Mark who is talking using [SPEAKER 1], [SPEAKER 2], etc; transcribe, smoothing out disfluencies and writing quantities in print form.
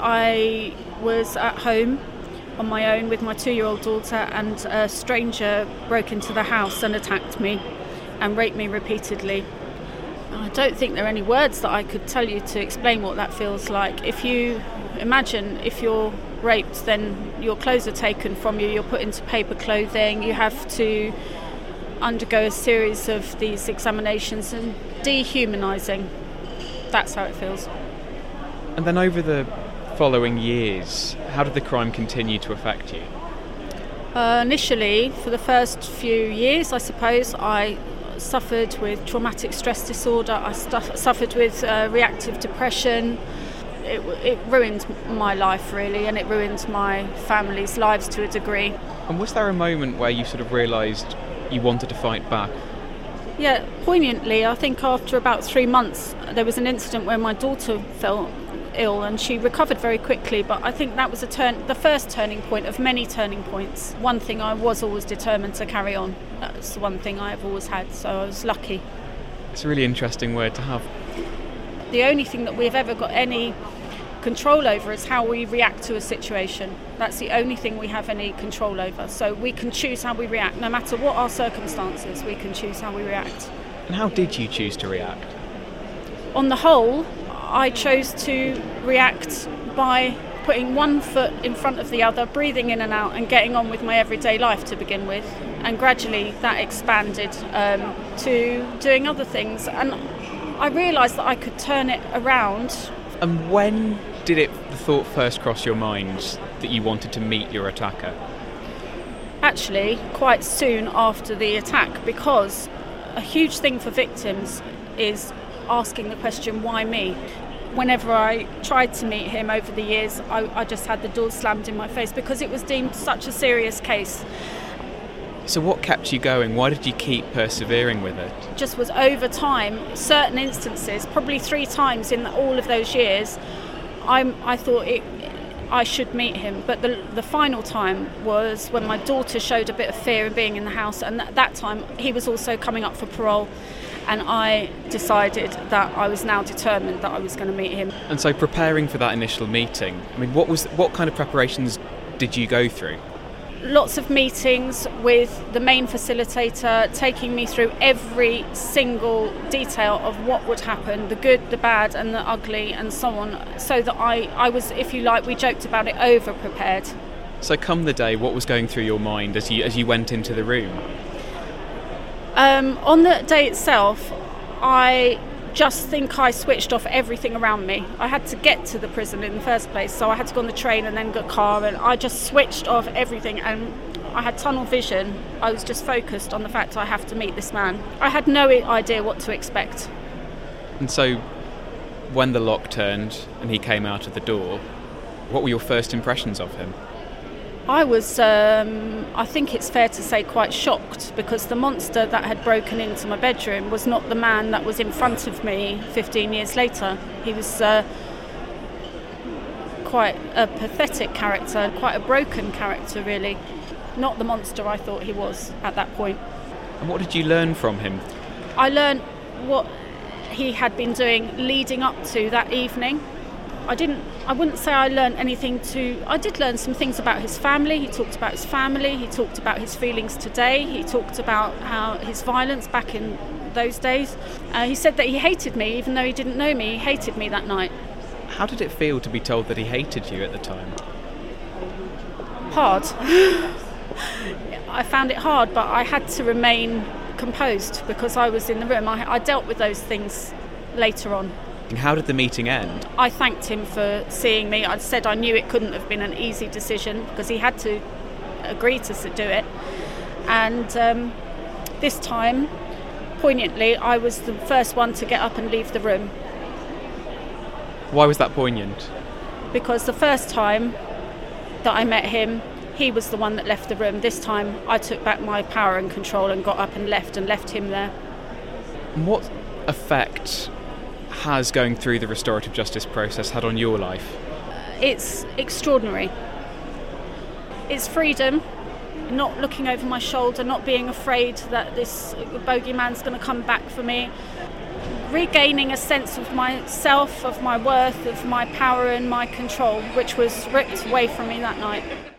[SPEAKER 1] I was at home on my own with my 2-year-old daughter, and a stranger broke into the house and attacked me and raped me repeatedly. I don't think there are any words that I could tell you to explain what that feels like. If you imagine, if you're raped, then your clothes are taken from you, you're put into paper clothing, you have to undergo a series of these examinations, and dehumanising. That's how it feels.
[SPEAKER 2] And then over the following years, how did the crime continue to affect you?
[SPEAKER 1] Initially, for the first few years, I suppose, I suffered with traumatic stress disorder. I suffered with reactive depression. It ruined my life, really, and it ruined my family's lives to a degree.
[SPEAKER 2] And was there a moment where you sort of realised you wanted to fight back?
[SPEAKER 1] Yeah, poignantly, I think after about 3 months, there was an incident where my daughter fell ill and she recovered very quickly, but I think that was the first turning point of many turning points. One thing, I was always determined to carry on. That's the one thing I've always had, so I was lucky.
[SPEAKER 2] It's a really interesting word to have.
[SPEAKER 1] The only thing that we've ever got any control over is how we react to a situation. That's the only thing we have any control over. So we can choose how we react. No matter what our circumstances, we can choose how we react.
[SPEAKER 2] And how did you choose to react?
[SPEAKER 1] On the whole, I chose to react by putting one foot in front of the other, breathing in and out, and getting on with my everyday life to begin with. And gradually that expanded to doing other things. And I realised that I could turn it around.
[SPEAKER 2] And when did the thought first cross your mind that you wanted to meet your attacker?
[SPEAKER 1] Actually, quite soon after the attack, because a huge thing for victims is asking the question, why me? Whenever I tried to meet him over the years, I just had the door slammed in my face because it was deemed such a serious case.
[SPEAKER 2] So what kept you going? Why did you keep persevering with it?
[SPEAKER 1] It just was over time, certain instances, probably 3 times in all of those years, I thought I should meet him. But the final time was when my daughter showed a bit of fear in being in the house, and that time he was also coming up for parole. And I decided that I was now determined that I was going to meet him.
[SPEAKER 2] And so preparing for that initial meeting, I mean, what kind of preparations did you go through?
[SPEAKER 1] Lots of meetings with the main facilitator, taking me through every single detail of what would happen, the good, the bad and the ugly and so on, so that I was, if you like, we joked about it, over-prepared.
[SPEAKER 2] So come the day, what was going through your mind as you went into the room?
[SPEAKER 1] On the day itself, I just think I switched off everything around me. I had to get to the prison in the first place, so I had to go on the train and then get a car, and I just switched off everything, and I had tunnel vision. I was just focused on the fact I have to meet this man. I had no idea what to expect.
[SPEAKER 2] And so when the lock turned and he came out of the door, what were your first impressions of him?
[SPEAKER 1] I was, I think it's fair to say, quite shocked, because the monster that had broken into my bedroom was not the man that was in front of me 15 years later. He was quite a pathetic character, quite a broken character, really. Not the monster I thought he was at that point.
[SPEAKER 2] And what did you learn from him?
[SPEAKER 1] I learned what he had been doing leading up to that evening. I wouldn't say I learned anything I did learn some things about his family. He talked about his family, he talked about his feelings today, he talked about how his violence back in those days. He said that he hated me, even though he didn't know me, he hated me that night.
[SPEAKER 2] How did it feel to be told that he hated you at the time?
[SPEAKER 1] Hard. I found it hard, but I had to remain composed because I was in the room. I dealt with those things later on.
[SPEAKER 2] How did the meeting end?
[SPEAKER 1] I thanked him for seeing me. I said I knew it couldn't have been an easy decision because he had to agree to do it. And this time, poignantly, I was the first one to get up and leave the room.
[SPEAKER 2] Why was that poignant?
[SPEAKER 1] Because the first time that I met him, he was the one that left the room. This time, I took back my power and control and got up and left him there.
[SPEAKER 2] And what effect has going through the restorative justice process had on your life?
[SPEAKER 1] It's extraordinary. It's freedom, not looking over my shoulder, not being afraid that this bogeyman's going to come back for me. regaining a sense of myself, of my worth, of my power and my control, which was ripped away from me that night.